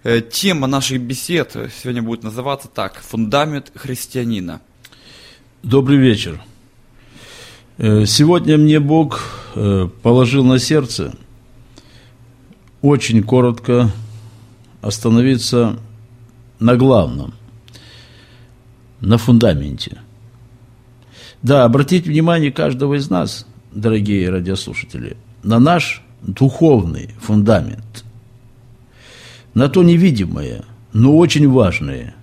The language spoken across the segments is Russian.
Тема наших бесед сегодня будет называться так: «Фундамент христианина». Добрый вечер. Сегодня мне Бог положил на сердце очень коротко остановиться на главном, на фундаменте. Да, обратите внимание каждого из нас, дорогие радиослушатели, на наш духовный фундамент, на то невидимое, но очень важное.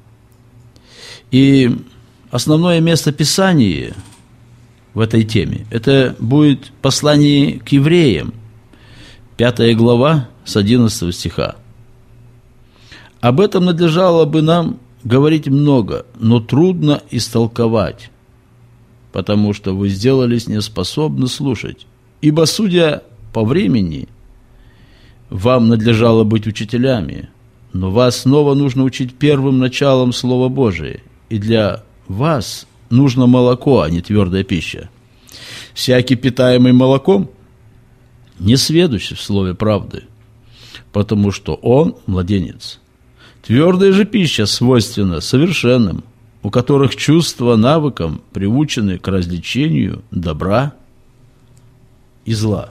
И основное место Писания в этой теме – это будет послание к евреям, 5 глава с 11 стиха. Об этом надлежало бы нам говорить много, но трудно истолковать, потому что вы сделались неспособны слушать. Ибо, судя по времени, вам надлежало быть учителями, но вас снова нужно учить первым началом Слова Божия, и для вас нужно молоко, а не твердая пища. Всякий, питаемый молоком, не сведущий в слове правды, потому что он младенец. Твердая же пища свойственна совершенным, у которых чувства навыком приучены к различению добра и зла.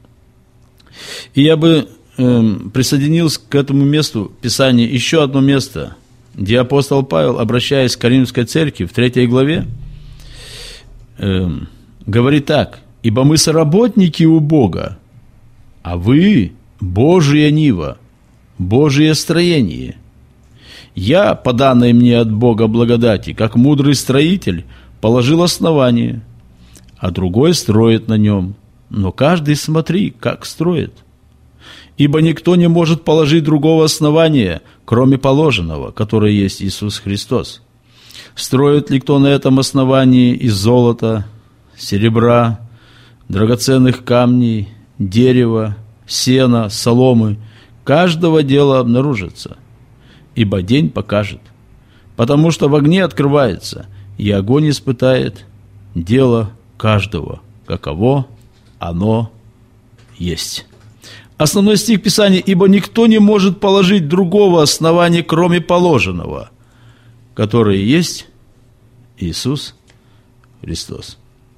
И я бы присоединился к этому месту Писания еще одно место, где апостол Павел, обращаясь к Коринфской церкви в 3 главе, говорит так: «Ибо мы соработники у Бога, а вы Божия нива, Божие строение. Я, по данной мне от Бога благодати, как мудрый строитель, положил основание, а другой строит на нем. Но каждый смотри, как строит. Ибо никто не может положить другого основания, кроме положенного, которое есть Иисус Христос. Строит ли кто на этом основании из золота, серебра, драгоценных камней, дерева, сена, соломы, каждого дела обнаружится. Ибо день покажет, потому что в огне открывается, и огонь испытает дело каждого, каково оно есть». Основной стих Писания: «Ибо никто не может положить другого основания, кроме положенного, которое есть Иисус Христос».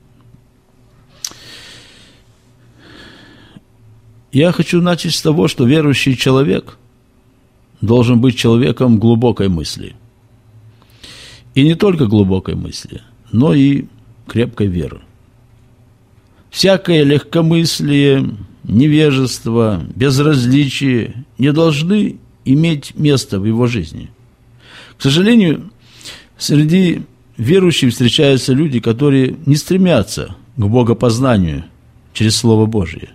Я хочу начать с того, что верующий человек должен быть человеком глубокой мысли. И не только глубокой мысли, но и крепкой веры. Всякое легкомыслие, невежество, безразличие не должны иметь места в его жизни. К сожалению, среди верующих встречаются люди, которые не стремятся к богопознанию через Слово Божие.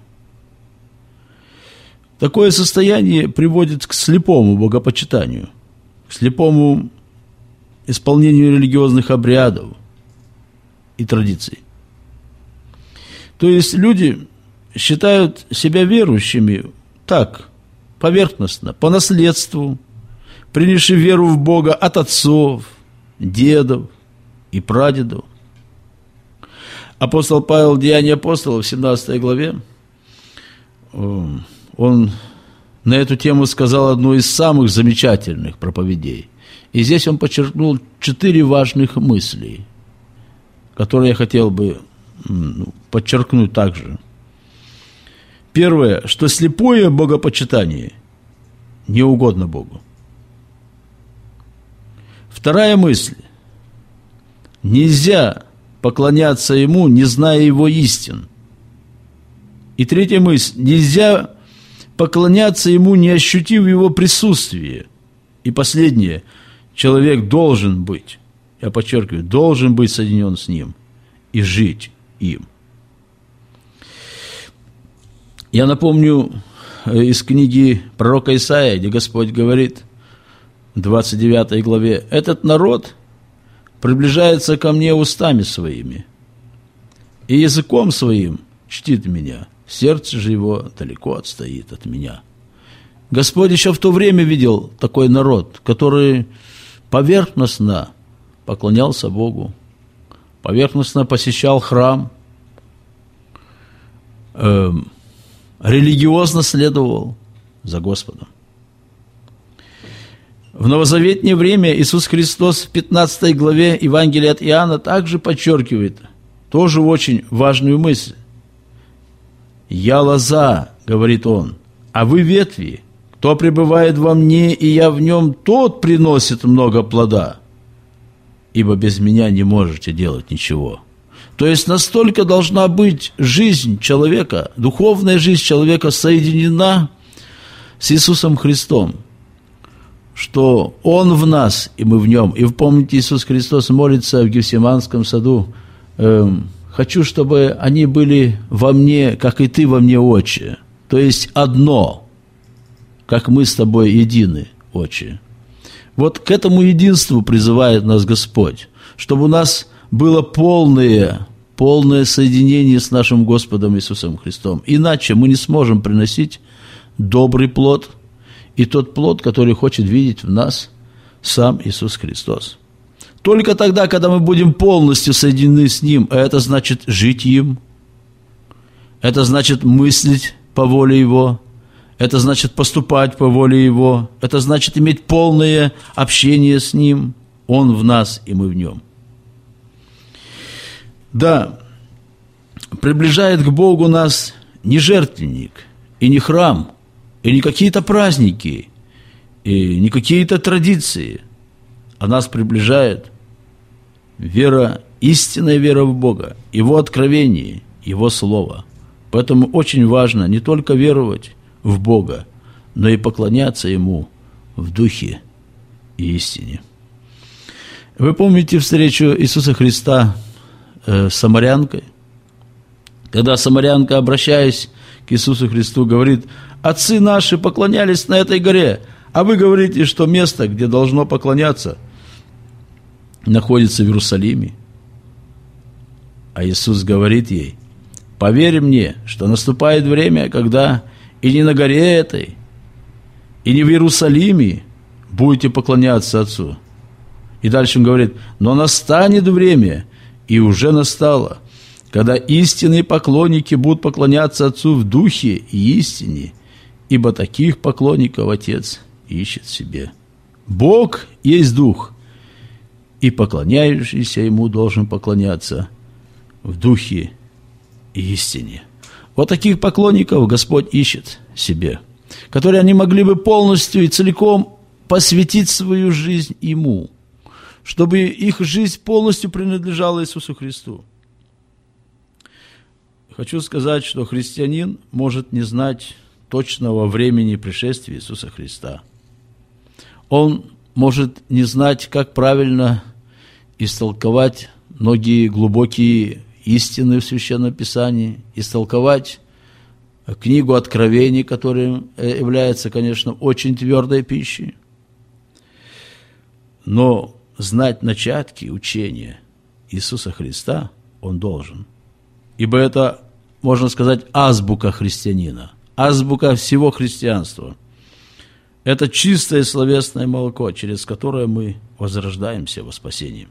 Такое состояние приводит к слепому богопочитанию, к слепому исполнению религиозных обрядов и традиций. То есть люди считают себя верующими так, поверхностно, по наследству, принявши веру в Бога от отцов, дедов и прадедов. Апостол Павел в Деянии апостолов в 17 главе, он на эту тему сказал одну из самых замечательных проповедей. И здесь он подчеркнул 4 важных мысли, которые я хотел бы подчеркнуть также. Первое, что слепое богопочитание не угодно Богу. Вторая мысль: нельзя поклоняться Ему, не зная Его истин. И третья мысль: нельзя поклоняться Ему, не ощутив Его присутствие. И последнее: человек должен быть, я подчеркиваю, должен быть соединен с Ним и жить им. Я напомню из книги пророка Исаия, где Господь говорит в 29 главе: «Этот народ приближается ко мне устами своими, и языком своим чтит меня, сердце же его далеко отстоит от меня». Господь еще в то время видел такой народ, который поверхностно поклонялся Богу, поверхностно посещал храм, религиозно следовал за Господом. В новозаветнее время Иисус Христос в 15 главе Евангелия от Иоанна также подчеркивает тоже очень важную мысль. «Я лоза, — говорит Он, — а вы ветви. Кто пребывает во мне, и я в нем, тот приносит много плода, ибо без меня не можете делать ничего». То есть настолько должна быть жизнь человека, духовная жизнь человека соединена с Иисусом Христом, что Он в нас, и мы в Нем. И вы помните, Иисус Христос молится в Гефсиманском саду: «Хочу, чтобы они были во мне, как и Ты во мне, Отче». То есть одно, как мы с Тобой едины, Отче. Вот к этому единству призывает нас Господь, чтобы у нас было полное соединение с нашим Господом Иисусом Христом. Иначе мы не сможем приносить добрый плод, и тот плод, который хочет видеть в нас сам Иисус Христос. Только тогда, когда мы будем полностью соединены с Ним, а это значит жить им, это значит мыслить по воле Его, это значит поступать по воле Его, это значит иметь полное общение с Ним, Он в нас, и мы в Нем. Да, приближает к Богу нас не жертвенник и не храм, и не какие-то праздники, и не какие-то традиции, а нас приближает вера, истинная вера в Бога, Его откровение, Его Слово. Поэтому очень важно не только веровать в Бога, но и поклоняться Ему в духе и истине. Вы помните встречу Иисуса Христа с самарянкой? Когда самарянка, обращаясь к Иисусу Христу, говорит: «Отцы наши поклонялись на этой горе, а вы говорите, что место, где должно поклоняться, находится в Иерусалиме». А Иисус говорит ей: «Поверь мне, что наступает время, когда и не на горе этой, и не в Иерусалиме будете поклоняться Отцу». И дальше он говорит: «Но настанет время, и уже настало, когда истинные поклонники будут поклоняться Отцу в духе и истине, ибо таких поклонников Отец ищет себе. Бог есть Дух, и поклоняющийся Ему должен поклоняться в духе и истине». Вот таких поклонников Господь ищет себе, которые они могли бы полностью и целиком посвятить свою жизнь Ему, чтобы их жизнь полностью принадлежала Иисусу Христу. Хочу сказать, что христианин может не знать точного времени пришествия Иисуса Христа. Он может не знать, как правильно истолковать многие глубокие истины в Священном Писании, истолковать книгу Откровений, которая является, конечно, очень твердой пищей. Но знать начатки учения Иисуса Христа он должен. Ибо это, можно сказать, азбука христианина, азбука всего христианства. Это чистое словесное молоко, через которое мы возрождаемся во спасении.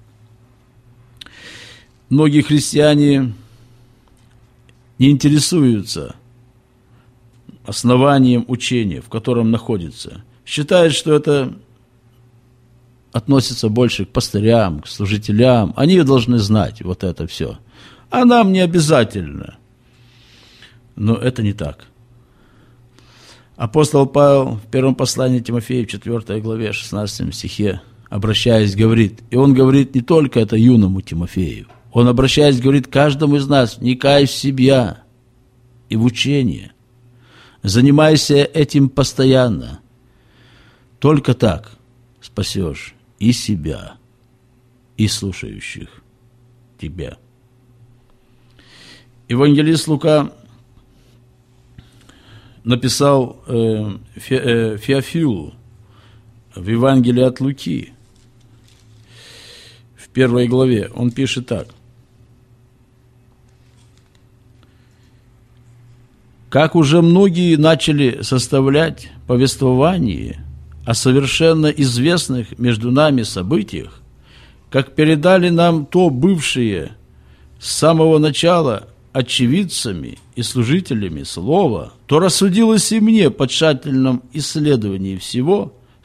Многие христиане не интересуются основанием учения, в котором находится. Считают, что это относится больше к пастырям, к служителям. Они должны знать вот это все. А нам не обязательно. Но это не так. Апостол Павел в первом послании Тимофею, в 4 главе, 16 стихе, обращаясь, говорит, и он говорит не только это юному Тимофею, он, обращаясь, говорит каждому из нас: «Вникай в себя и в учение, занимайся этим постоянно. Только так спасешь и себя, и слушающих тебя». Евангелист Лука написал Феофилу в Евангелии от Луки, в 1 главе. Он пишет так: «Как уже многие начали составлять повествование о совершенно известных между нами событиях, как передали нам то бывшие с самого начала очевидцами и служителями слова, то рассудилось и мне по тщательном исследовании всего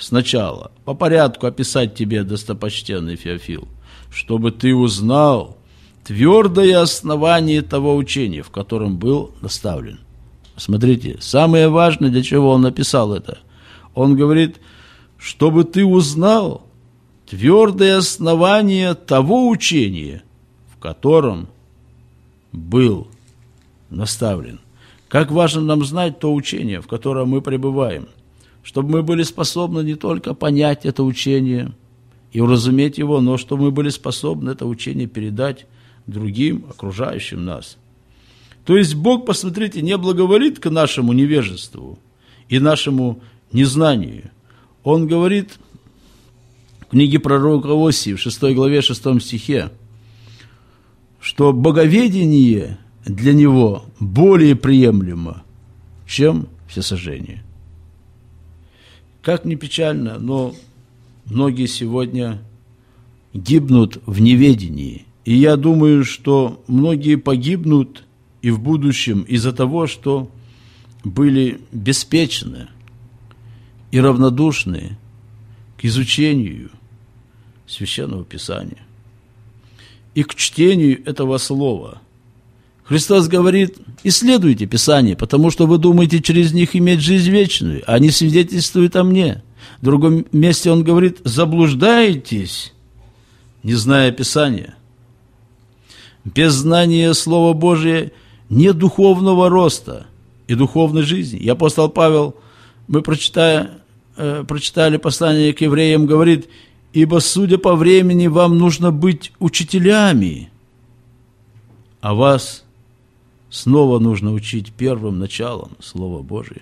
сначала по порядку описать тебе, достопочтенный Феофил, чтобы ты узнал твердое основание того учения, в котором был наставлен. Смотрите, самое важное, для чего он написал это. Он говорит, чтобы ты узнал твердое основание того учения, в котором был наставлен. Как важно нам знать то учение, в котором мы пребываем, чтобы мы были способны не только понять это учение и уразуметь его, но чтобы мы были способны это учение передать другим, окружающим нас. То есть Бог, посмотрите, не благоволит к нашему невежеству и нашему незнанию. Он говорит в книге пророка Осии, в 6 главе, 6 стихе, что боговедение для него более приемлемо, чем всесожжение. Как ни печально, но многие сегодня гибнут в неведении. И я думаю, что многие погибнут и в будущем из-за того, что были беспечны и равнодушны к изучению Священного Писания и к чтению этого слова. Христос говорит, исследуйте Писание, потому что вы думаете через них иметь жизнь вечную, а они свидетельствуют о мне. В другом месте он говорит, заблуждаетесь, не зная Писания. Без знания Слова Божия нет духовного роста и духовной жизни. И апостол Павел, мы прочитали послание к евреям, говорит, ибо, судя по времени, вам нужно быть учителями, а вас снова нужно учить первым началом Слова Божия.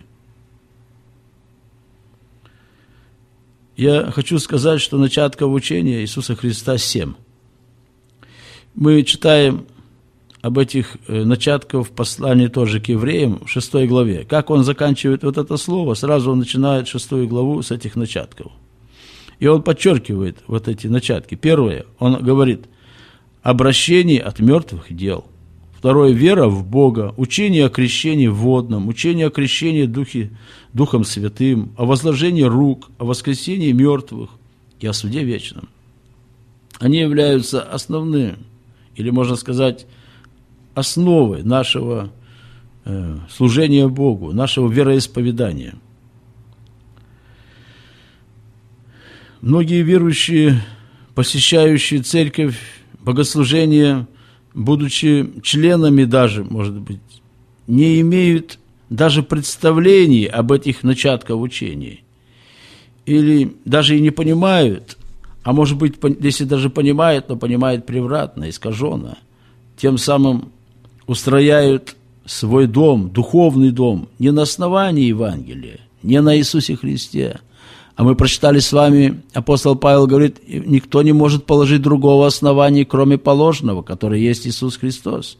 Я хочу сказать, что начатков учения Иисуса Христа 7. Мы читаем об этих начатках в послании тоже к евреям в 6 главе. Как он заканчивает вот это слово, сразу он начинает 6 главу с этих начатков. И он подчеркивает вот эти начатки. Первое, он говорит, обращение от мертвых дел. Второе, вера в Бога, учение о крещении водном, учение о крещении Духом Святым, о возложении рук, о воскресении мертвых и о суде вечном. Они являются основным, или можно сказать, основой нашего служения Богу, нашего вероисповедания. Многие верующие, посещающие церковь, богослужение, будучи членами даже, может быть, не имеют даже представлений об этих начатках учения. Или даже и не понимают, а может быть, если даже понимают, но понимают превратно, искаженно, тем самым устрояют свой дом, духовный дом, не на основании Евангелия, не на Иисусе Христе. А мы прочитали с вами, апостол Павел говорит, никто не может положить другого основания, кроме положенного, которое есть Иисус Христос.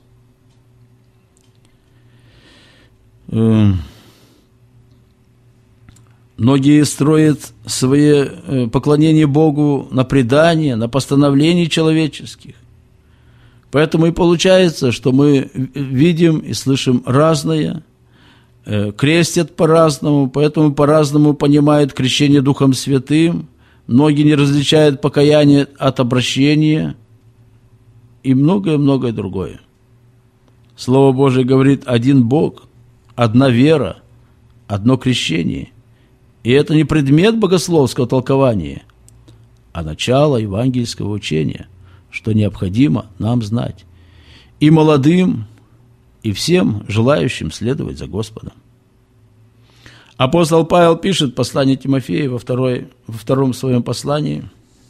Многие строят свое поклонение Богу на предание, на постановления человеческих. Поэтому и получается, что мы видим и слышим разное, крестят по-разному, поэтому по-разному понимают крещение Духом Святым, многие не различают покаяние от обращения и многое-многое другое. Слово Божие говорит, один Бог, одна вера, одно крещение. И это не предмет богословского толкования, а начало евангельского учения, что необходимо нам знать. И молодым, и всем желающим следовать за Господом. Апостол Павел пишет в послании Тимофею во втором своем послании,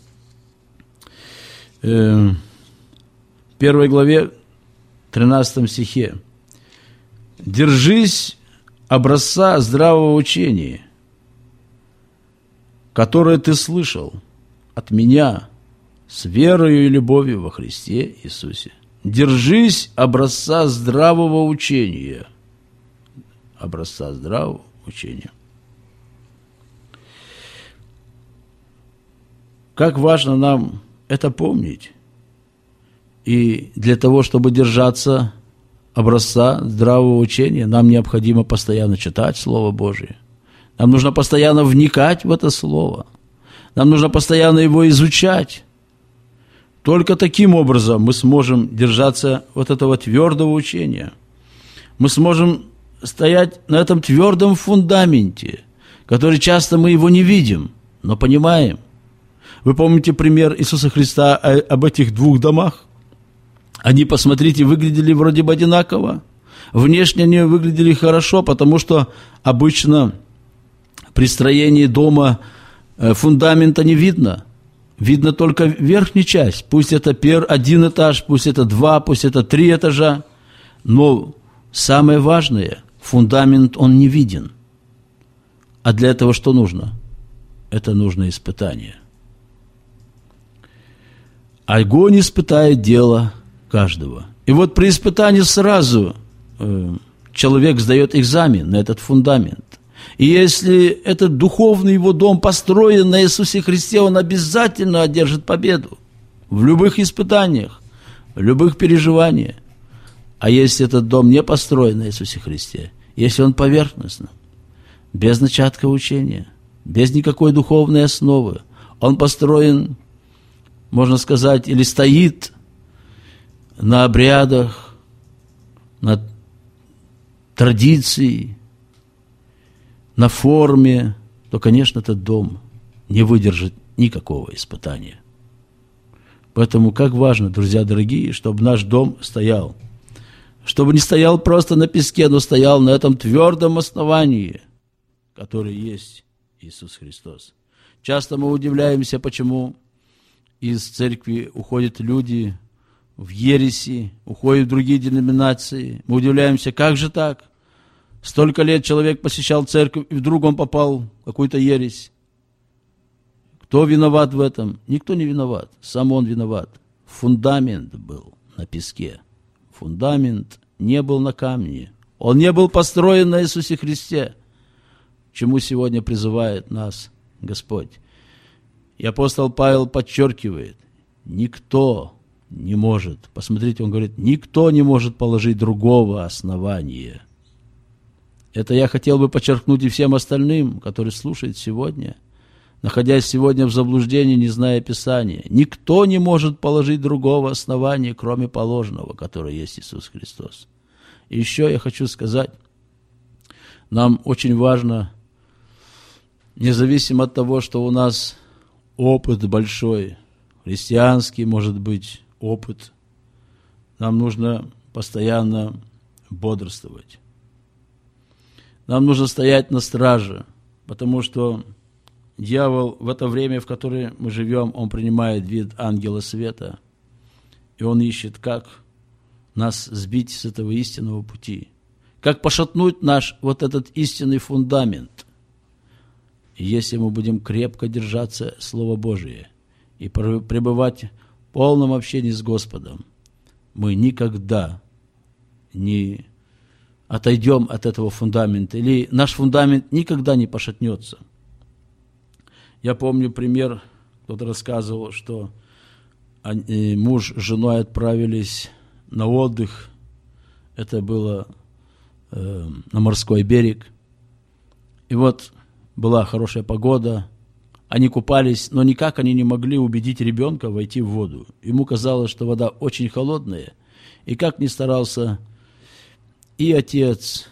в 1 главе, 13 стихе. «Держись образца здравого учения, которое ты слышал от меня с верою и любовью во Христе Иисусе». Держись образца здравого учения. Образца здравого учения. Как важно нам это помнить. И для того, чтобы держаться образца здравого учения, нам необходимо постоянно читать Слово Божие. Нам нужно постоянно вникать в это слово. Нам нужно постоянно его изучать. Только таким образом мы сможем держаться вот этого твердого учения. Мы сможем стоять на этом твердом фундаменте, который часто мы его не видим, но понимаем. Вы помните пример Иисуса Христа об этих двух домах? Они, посмотрите, выглядели вроде бы одинаково. Внешне они выглядели хорошо, потому что обычно при строении дома фундамента не видно. Видно только верхняя часть. Пусть это один этаж, пусть это 2, пусть это 3 этажа. Но самое важное, фундамент, он не виден. А для этого что нужно? Это нужно испытание. Огонь испытает дело каждого. И вот при испытании сразу человек сдает экзамен на этот фундамент. И если этот духовный его дом построен на Иисусе Христе, он обязательно одержит победу в любых испытаниях, в любых переживаниях. А если этот дом не построен на Иисусе Христе, если он поверхностный, без начатка учения, без никакой духовной основы, он построен, можно сказать, или стоит на обрядах, на традиции, на форме, то, конечно, этот дом не выдержит никакого испытания. Поэтому как важно, друзья дорогие, чтобы наш дом стоял. Чтобы не стоял просто на песке, но стоял на этом твердом основании, которое есть Иисус Христос. Часто мы удивляемся, почему из церкви уходят люди в ереси, уходят в другие деноминации. Мы удивляемся, как же так? Столько лет человек посещал церковь, и вдруг он попал в какую-то ересь. Кто виноват в этом? Никто не виноват. Сам он виноват. Фундамент был на песке. Фундамент не был на камне. Он не был построен на Иисусе Христе, к чему сегодня призывает нас Господь. И апостол Павел подчеркивает, никто не может, посмотрите, он говорит, никто не может положить другого основания. Это я хотел бы подчеркнуть и всем остальным, которые слушают сегодня, находясь сегодня в заблуждении, не зная Писания. Никто не может положить другого основания, кроме положенного, которое есть Иисус Христос. И еще я хочу сказать, нам очень важно, независимо от того, что у нас опыт большой, христианский, может быть, опыт, нам нужно постоянно бодрствовать. Нам нужно стоять на страже, потому что дьявол в это время, в которое мы живем, он принимает вид ангела света, и он ищет, как нас сбить с этого истинного пути, как пошатнуть наш вот этот истинный фундамент. И если мы будем крепко держаться Слова Божия и пребывать в полном общении с Господом, мы никогда не отойдем от этого фундамента, или наш фундамент никогда не пошатнется. Я помню пример, кто-то рассказывал, что муж с женой отправились на отдых, это было на морской берег, и вот была хорошая погода, они купались, но никак они не могли убедить ребенка войти в воду. Ему казалось, что вода очень холодная, и как ни старался и отец,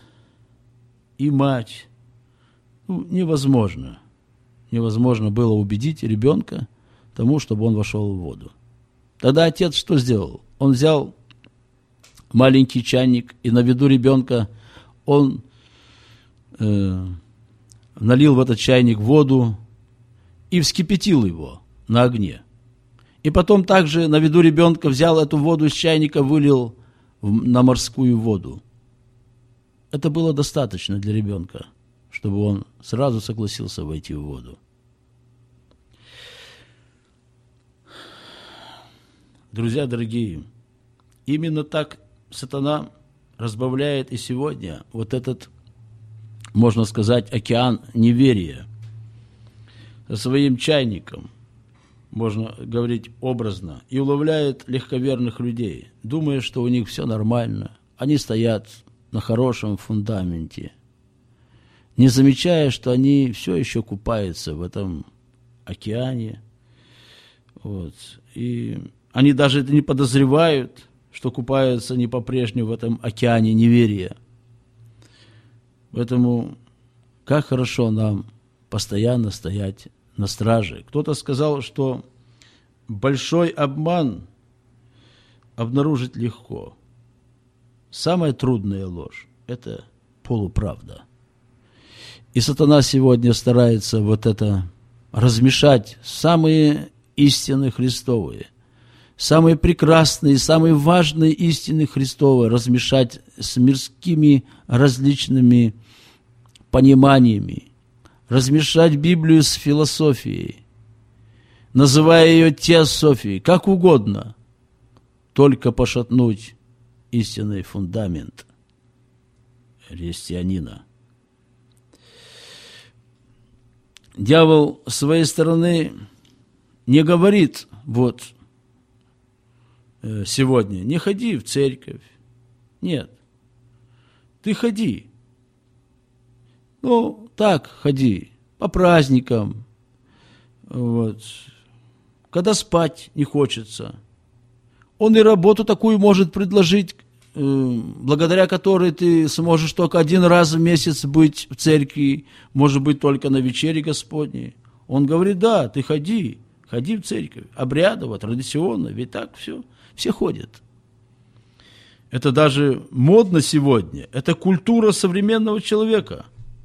и мать, невозможно было убедить ребенка тому, чтобы он вошел в воду. Тогда отец что сделал? Он взял маленький чайник, и на виду ребенка он налил в этот чайник воду и вскипятил его на огне. И потом также на виду ребенка взял эту воду из чайника, вылил на морскую воду. Это было достаточно для ребенка, чтобы он сразу согласился войти в воду. Друзья дорогие, именно так сатана разбавляет и сегодня вот этот, можно сказать, океан неверия. Со своим чайником, можно говорить образно, и уловляет легковерных людей, думая, что у них все нормально. Они стоят на хорошем фундаменте, не замечая, что они все еще купаются в этом океане. Вот. И они даже это не подозревают, что купаются они по-прежнему в этом океане неверия. Поэтому как хорошо нам постоянно стоять на страже. Кто-то сказал, что большой обман обнаружить легко. Самая трудная ложь – это полуправда. И сатана сегодня старается вот это размешать самые истины Христовые, самые прекрасные, самые важные истины Христовые, размешать с мирскими различными пониманиями, размешать Библию с философией, называя ее теософией, как угодно, только пошатнуть истинный фундамент христианина. Дьявол с своей стороны не говорит, вот, сегодня, не ходи в церковь. Нет. Ты ходи. Ну, так ходи, по праздникам. Вот. Когда спать не хочется. Он и работу такую может предложить, благодаря которой ты сможешь только один раз в месяц быть в церкви, может быть, только на вечере Господней. Он говорит, да, ты ходи в церковь, обрядово, традиционно, ведь так все ходят. Это даже модно сегодня, это культура современного человека.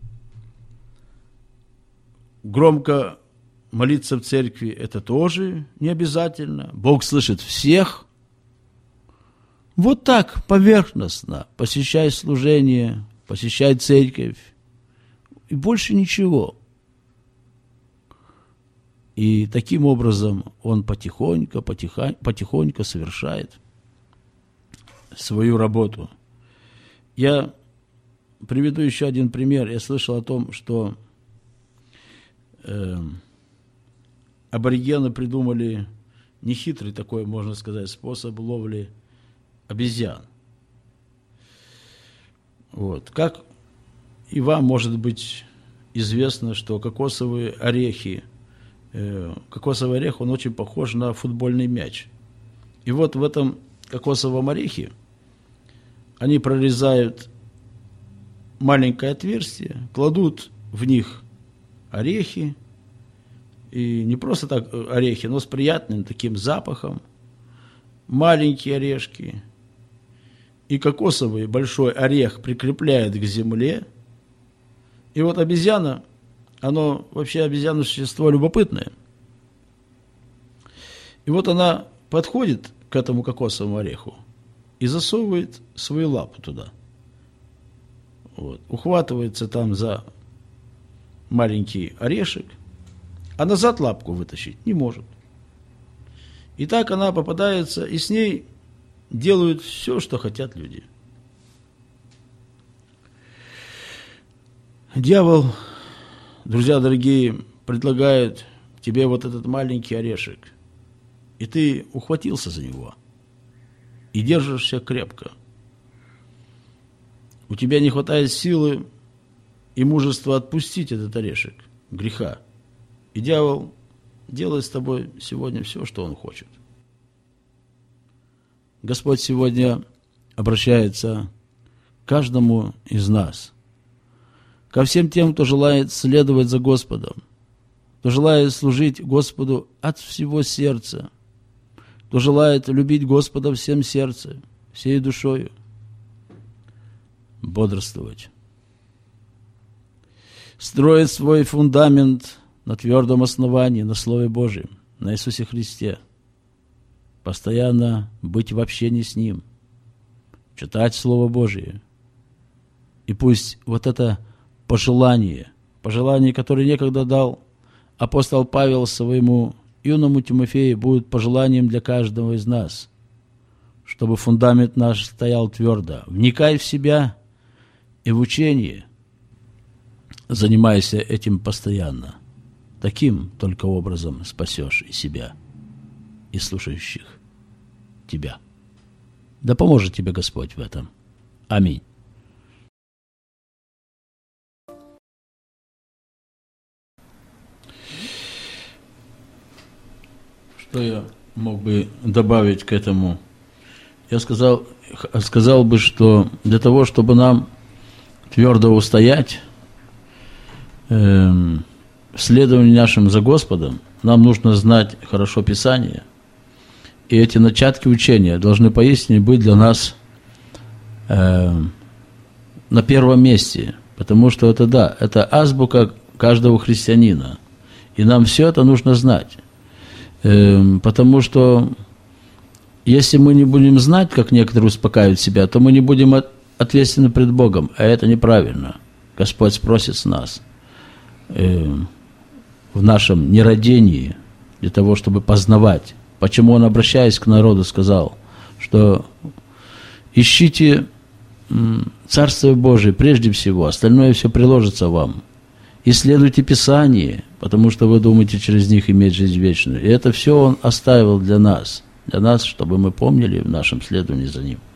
Громко молиться в церкви – это тоже не обязательно. Бог слышит всех. Вот так, поверхностно, посещай служение, посещай церковь, и больше ничего. И таким образом он потихоньку совершает свою работу. Я приведу еще один пример. Я слышал о том, что аборигены придумали нехитрый такой, можно сказать, способ ловли обезьян. Вот. Как и вам, может быть, известно, что кокосовый орех, он очень похож на футбольный мяч. И вот в этом кокосовом орехе они прорезают маленькое отверстие, кладут в них орехи, и не просто так орехи, но с приятным таким запахом, маленькие орешки, и кокосовый большой орех прикрепляет к земле. И вот обезьяна, обезьяна существо любопытное. И вот она подходит к этому кокосовому ореху и засовывает свою лапу туда. Вот. Ухватывается там за маленький орешек, а назад лапку вытащить не может. И так она попадается, и с ней делают все, что хотят люди. Дьявол, друзья дорогие, предлагает тебе вот этот маленький орешек, и ты ухватился за него, и держишься крепко. У тебя не хватает силы и мужества отпустить этот орешек греха. И дьявол делает с тобой сегодня все, что он хочет. Господь сегодня обращается к каждому из нас, ко всем тем, кто желает следовать за Господом, кто желает служить Господу от всего сердца, кто желает любить Господа всем сердцем, всей душою, бодрствовать, строить свой фундамент на твердом основании, на Слове Божьем, на Иисусе Христе, постоянно быть в общении с Ним, читать Слово Божие. И пусть вот это пожелание, которое некогда дал апостол Павел своему юному Тимофею, будет пожеланием для каждого из нас, чтобы фундамент наш стоял твердо. Вникай в себя и в учение, занимайся этим постоянно. Таким только образом спасешь и себя, и слушающих тебя. Да поможет тебе Господь в этом. Аминь. Что я мог бы добавить к этому? Я сказал бы, что для того, чтобы нам твердо устоять в следовании нашим за Господом, нам нужно знать хорошо Писание. И эти начатки учения должны поистине быть для нас на первом месте. Потому что это азбука каждого христианина. И нам все это нужно знать. Потому что если мы не будем знать, как некоторые успокаивают себя, то мы не будем ответственны пред Богом. А это неправильно. Господь спросит с нас в нашем нерадении для того, чтобы познавать. Почему Он, обращаясь к народу, сказал, что ищите Царствие Божие прежде всего, остальное все приложится вам. Исследуйте Писание, потому что вы думаете через них иметь жизнь вечную. И это все Он оставил для нас, чтобы мы помнили в нашем следовании за Ним.